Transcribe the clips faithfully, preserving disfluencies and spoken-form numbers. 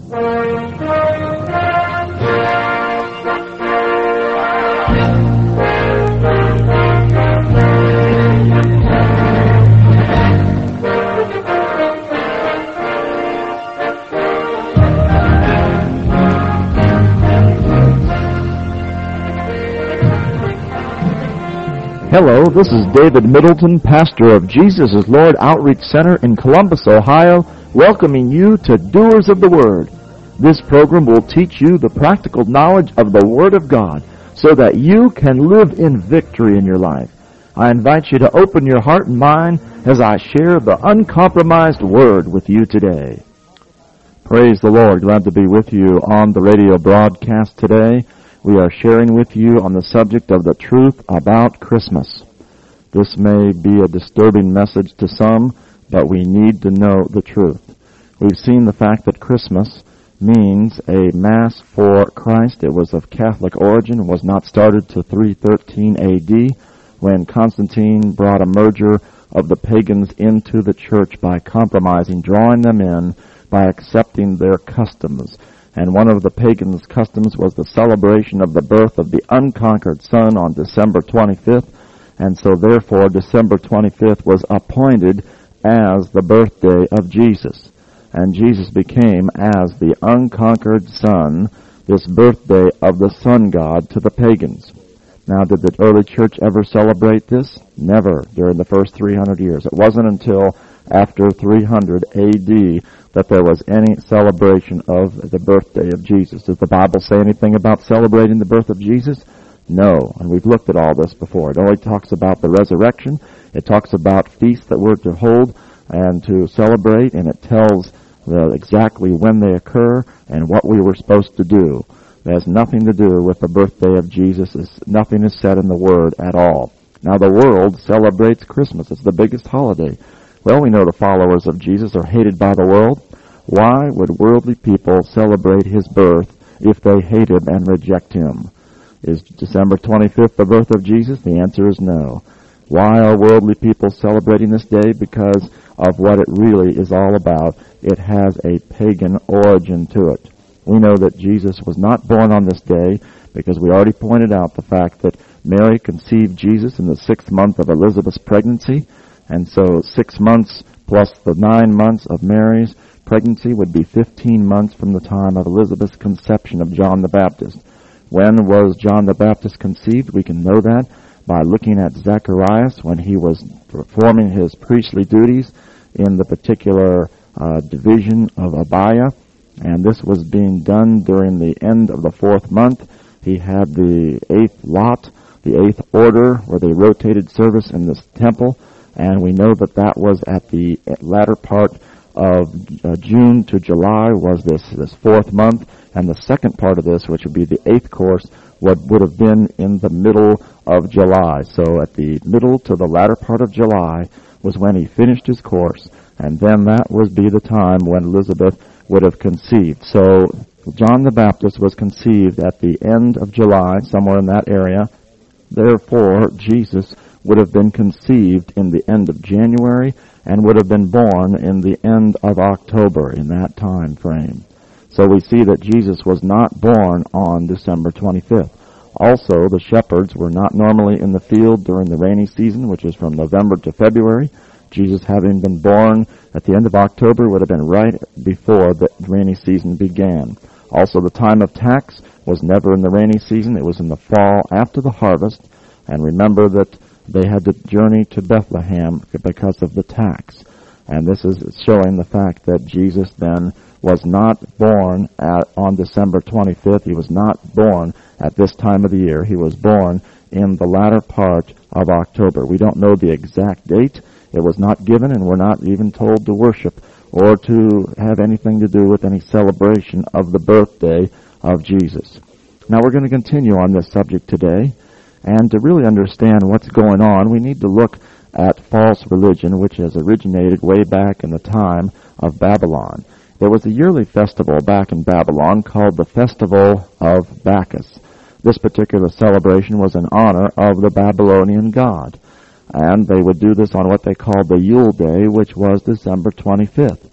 Hello, this is David Middleton, pastor of Jesus is Lord Outreach Center in Columbus, Ohio, welcoming you to Doers of the Word. This program will teach you the practical knowledge of the Word of God so that you can live in victory in your life. I invite you to open your heart and mind as I share the uncompromised Word with you today. Praise the Lord. Glad to be with you on the radio broadcast today. We are sharing with you on the subject of the truth about Christmas. This may be a disturbing message to some, but we need to know the truth. We've seen the fact that Christmas means a Mass for Christ. It was of Catholic origin, was not started to three thirteen A D when Constantine brought a merger of the pagans into the church by compromising, drawing them in by accepting their customs. And one of the pagans' customs was the celebration of the birth of the unconquered Son on December twenty-fifth. And so therefore December twenty-fifth was appointed as the birthday of Jesus. And Jesus became as the unconquered Son, this birthday of the Sun God to the pagans. Now, did the early church ever celebrate this? Never during the first three hundred years. It wasn't until after three hundred A D that there was any celebration of the birthday of Jesus. Does the Bible say anything about celebrating the birth of Jesus? No, and we've looked at all this before. It only talks about the resurrection. It talks about feasts that we're to hold and to celebrate, and it tells the, exactly when they occur and what we were supposed to do. It has nothing to do with the birthday of Jesus. It's, nothing is said in the Word at all. Now, the world celebrates Christmas. It's the biggest holiday. Well, we know the followers of Jesus are hated by the world. Why would worldly people celebrate His birth if they hate Him and reject Him? Is December twenty-fifth the birth of Jesus? The answer is no. Why are worldly people celebrating this day? Because of what it really is all about. It has a pagan origin to it. We know that Jesus was not born on this day because we already pointed out the fact that Mary conceived Jesus in the sixth month of Elizabeth's pregnancy. And so six months plus the nine months of Mary's pregnancy would be fifteen months from the time of Elizabeth's conception of John the Baptist. When was John the Baptist conceived? We can know that by looking at Zacharias when he was performing his priestly duties in the particular uh, division of Abiah. And this was being done during the end of the fourth month. He had the eighth lot, the eighth order, where they rotated service in this temple. And we know that that was at the latter part of uh, June to July was this, this fourth month. And the second part of this, which would be the eighth course, would, would have been in the middle of July. So at the middle to the latter part of July was when he finished his course. And then that would be the time when Elizabeth would have conceived. So John the Baptist was conceived at the end of July, somewhere in that area. Therefore, Jesus would have been conceived in the end of January and would have been born in the end of October in that time frame. So we see that Jesus was not born on December twenty-fifth. Also, the shepherds were not normally in the field during the rainy season, which is from November to February. Jesus, having been born at the end of October, would have been right before the rainy season began. Also, the time of tax was never in the rainy season. It was in the fall after the harvest. And remember that they had to journey to Bethlehem because of the tax. And this is showing the fact that Jesus then was not born at, on December twenty-fifth. He was not born at this time of the year. He was born in the latter part of October. We don't know the exact date. It was not given, and we're not even told to worship or to have anything to do with any celebration of the birthday of Jesus. Now we're going to continue on this subject today. And to really understand what's going on, we need to look at false religion, which has originated way back in the time of Babylon. There was a yearly festival back in Babylon called the Festival of Bacchus. This particular celebration was in honor of the Babylonian god. And they would do this on what they called the Yule Day, which was December twenty-fifth.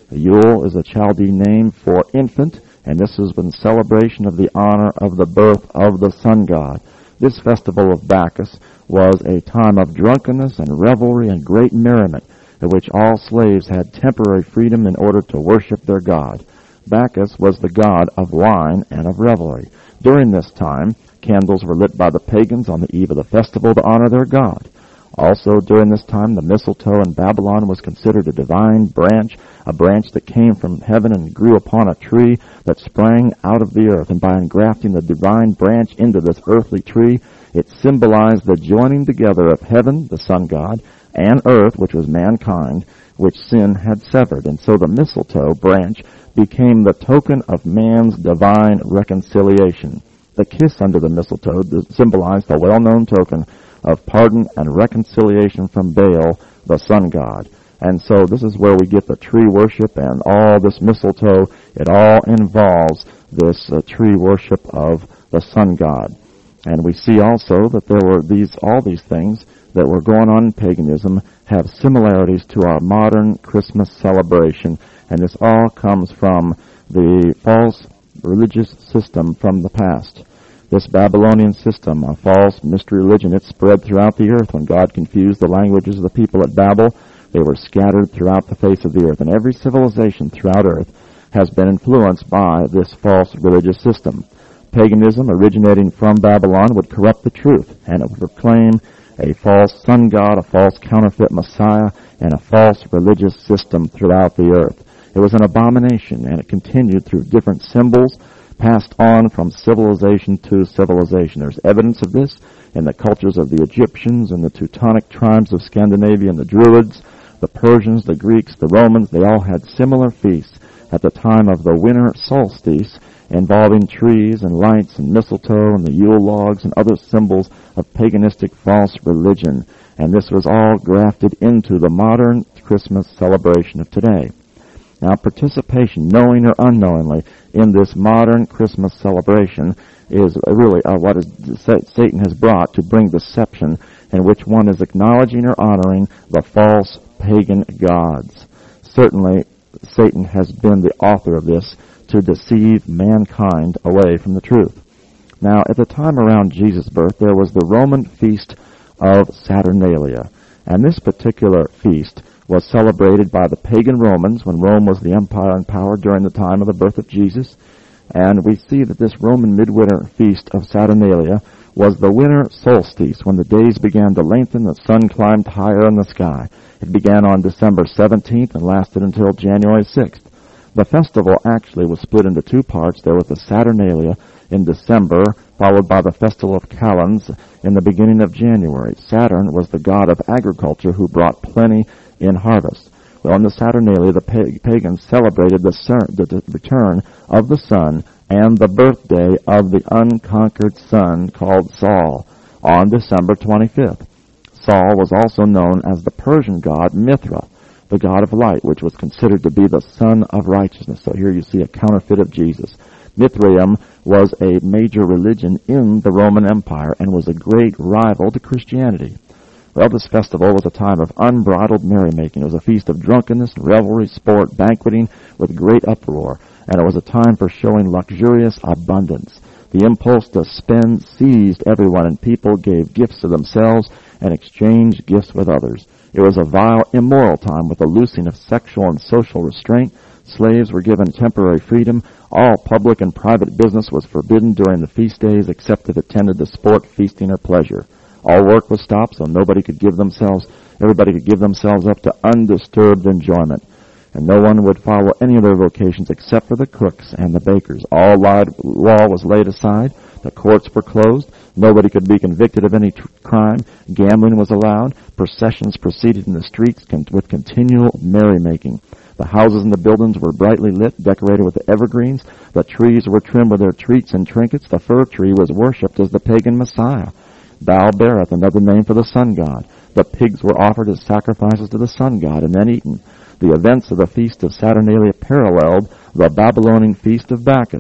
Yule is a Chaldean name for infant, and this was in celebration of the honor of the birth of the sun god. This festival of Bacchus was a time of drunkenness and revelry and great merriment, at which all slaves had temporary freedom in order to worship their god. Bacchus was the god of wine and of revelry. During this time, candles were lit by the pagans on the eve of the festival to honor their god. Also, during this time, the mistletoe in Babylon was considered a divine branch, a branch that came from heaven and grew upon a tree that sprang out of the earth. And by engrafting the divine branch into this earthly tree, it symbolized the joining together of heaven, the sun god, and earth, which was mankind, which sin had severed. And so the mistletoe branch became the token of man's divine reconciliation. The kiss under the mistletoe symbolized the well-known token of pardon and reconciliation from Baal, the sun god. And so this is where we get the tree worship and all this mistletoe. It all involves this uh, tree worship of the sun god. And we see also that there were these, all these things that were going on in paganism have similarities to our modern Christmas celebration. And this all comes from the false religious system from the past. This Babylonian system, a false mystery religion, it spread throughout the earth. When God confused the languages of the people at Babel, they were scattered throughout the face of the earth. And every civilization throughout earth has been influenced by this false religious system. Paganism, originating from Babylon, would corrupt the truth, and it would proclaim a false sun god, a false counterfeit Messiah, and a false religious system throughout the earth. It was an abomination, and it continued through different symbols, passed on from civilization to civilization. There's evidence of this in the cultures of the Egyptians and the Teutonic tribes of Scandinavia and the Druids, the Persians, the Greeks, the Romans. They all had similar feasts at the time of the winter solstice, involving trees and lights and mistletoe and the Yule logs and other symbols of paganistic false religion. And this was all grafted into the modern Christmas celebration of today. Now, participation, knowing or unknowingly, in this modern Christmas celebration is really uh, what is, Satan has brought to bring deception, in which one is acknowledging or honoring the false pagan gods. Certainly, Satan has been the author of this to deceive mankind away from the truth. Now, at the time around Jesus' birth, there was the Roman feast of Saturnalia, and this particular feast was celebrated by the pagan Romans when Rome was the empire in power during the time of the birth of Jesus. And we see that this Roman midwinter feast of Saturnalia was the winter solstice, when the days began to lengthen, the sun climbed higher in the sky. It began on December seventeenth and lasted until January sixth. The festival actually was split into two parts. There was the Saturnalia in December, followed by the festival of Calends in the beginning of January. Saturn was the god of agriculture who brought plenty in harvest. Well, on the Saturnalia, the pagans celebrated the, the, the return of the sun and the birthday of the unconquered son called Saul on December twenty-fifth. Saul was also known as the Persian god Mithra, the god of light, which was considered to be the son of righteousness. So here you see a counterfeit of Jesus. Mithraism was a major religion in the Roman Empire and was a great rival to Christianity. Well, this festival was a time of unbridled merrymaking. It was a feast of drunkenness, revelry, sport, banqueting with great uproar. And it was a time for showing luxurious abundance. The impulse to spend seized everyone, and people gave gifts to themselves and exchanged gifts with others. It was a vile, immoral time with a loosing of sexual and social restraint. Slaves were given temporary freedom. All public and private business was forbidden during the feast days except if it tended to sport, feasting, or pleasure. All work was stopped, so nobody could give themselves, everybody could give themselves up to undisturbed enjoyment. And no one would follow any of their vocations except for the cooks and the bakers. All law was laid aside. The courts were closed. Nobody could be convicted of any tr- crime. Gambling was allowed. Processions proceeded in the streets con- with continual merrymaking. The houses and the buildings were brightly lit, decorated with evergreens. The trees were trimmed with their treats and trinkets. The fir tree was worshipped as the pagan Messiah. Baal Berith, another name for the sun god. The pigs were offered as sacrifices to the sun god and then eaten. The events of the feast of Saturnalia paralleled the Babylonian feast of Bacchus.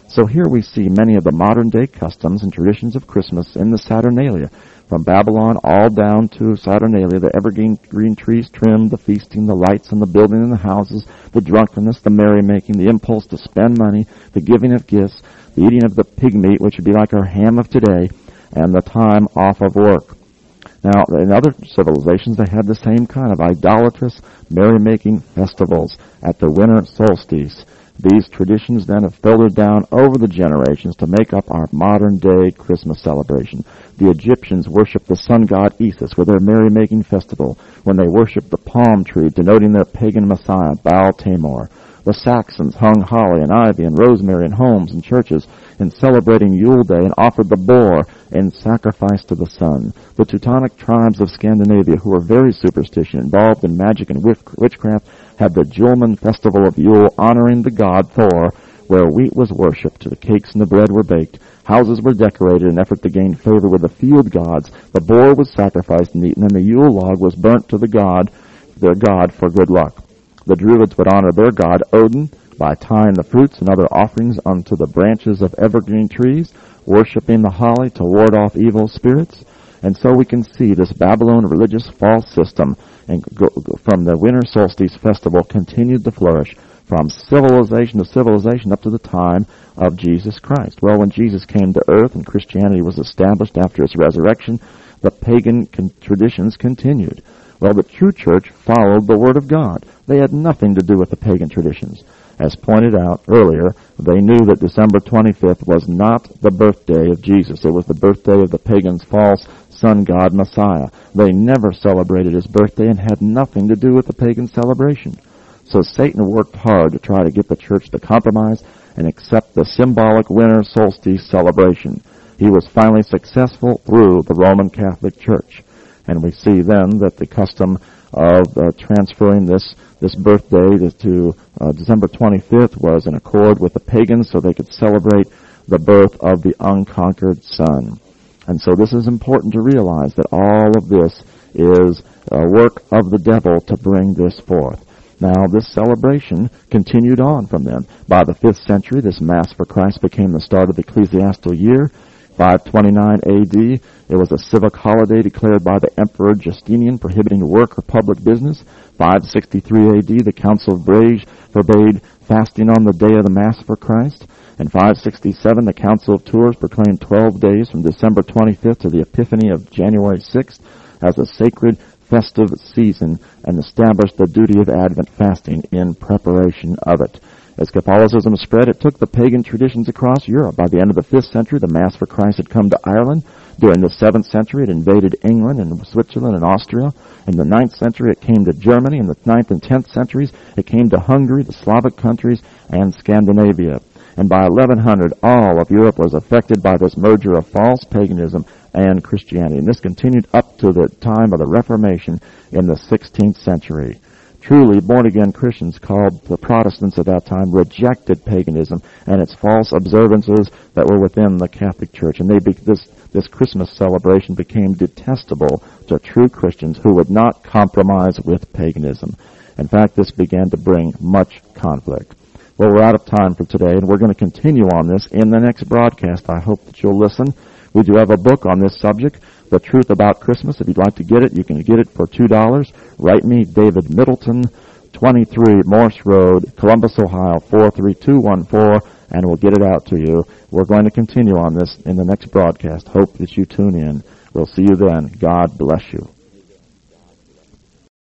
So here we see many of the modern-day customs and traditions of Christmas in the Saturnalia. From Babylon all down to Saturnalia, the evergreen green trees trimmed, the feasting, the lights and the building in the houses, the drunkenness, the merrymaking, the impulse to spend money, the giving of gifts, the eating of the pig meat, which would be like our ham of today, and the time off of work. Now, in other civilizations, they had the same kind of idolatrous merrymaking festivals at the winter solstice. These traditions then have filtered down over the generations to make up our modern-day Christmas celebration. The Egyptians worshiped the sun god Isis with their merrymaking festival when they worshiped the palm tree, denoting their pagan messiah, Baal Tamor. The Saxons hung holly and ivy and rosemary in homes and churches in celebrating Yule Day and offered the boar in sacrifice to the sun. The Teutonic tribes of Scandinavia, who were very superstitious, involved in magic and witchcraft, had the Julman festival of Yule, honoring the god Thor, where wheat was worshipped, the cakes and the bread were baked, houses were decorated in an effort to gain favor with the field gods, the boar was sacrificed and eaten, and the Yule log was burnt to the god, their god, for good luck. The Druids would honor their god Odin by tying the fruits and other offerings onto the branches of evergreen trees, worshiping the holly to ward off evil spirits. And so we can see this Babylon religious false system and go, go, from the winter solstice festival continued to flourish from civilization to civilization up to the time of Jesus Christ. Well, when Jesus came to earth and Christianity was established after his resurrection, the pagan con- traditions continued. Well, the true church followed the Word of God. They had nothing to do with the pagan traditions. As pointed out earlier, they knew that December twenty-fifth was not the birthday of Jesus. It was the birthday of the pagans' false sun god Messiah. They never celebrated his birthday and had nothing to do with the pagan celebration. So Satan worked hard to try to get the church to compromise and accept the symbolic winter solstice celebration. He was finally successful through the Roman Catholic Church. And we see then that the custom of uh, transferring this this birthday to, to uh, December twenty-fifth was in accord with the pagans so they could celebrate the birth of the unconquered Son. And so this is important to realize that all of this is a work of the devil to bring this forth. Now, this celebration continued on from then. By the fifth century, this Mass for Christ became the start of the ecclesiastical year. five twenty-nine A D, it was a civic holiday declared by the Emperor Justinian prohibiting work or public business. five sixty-three A D, the Council of Brage forbade fasting on the day of the Mass for Christ. In five sixty-seven, the Council of Tours proclaimed twelve days from December twenty-fifth to the Epiphany of January sixth as a sacred festive season and established the duty of Advent fasting in preparation of it. As Catholicism spread, it took the pagan traditions across Europe. By the end of the fifth century, the Mass for Christ had come to Ireland. During the seventh century, it invaded England and Switzerland and Austria. In the ninth century, it came to Germany. In the ninth and tenth centuries, it came to Hungary, the Slavic countries, and Scandinavia. And by eleven hundred, all of Europe was affected by this merger of false paganism and Christianity. And this continued up to the time of the Reformation in the sixteenth century. Truly, born-again Christians called the Protestants at that time rejected paganism and its false observances that were within the Catholic Church. And they be, this, this Christmas celebration became detestable to true Christians who would not compromise with paganism. In fact, this began to bring much conflict. Well, we're out of time for today, and we're going to continue on this in the next broadcast. I hope that you'll listen. We do have a book on this subject, The Truth About Christmas. If you'd like to get it, you can get it for two dollars. Write me, David Middleton, twenty-three Morse Road, Columbus, Ohio, four three two one four, and we'll get it out to you. We're going to continue on this in the next broadcast. Hope that you tune in. We'll see you then. God bless you.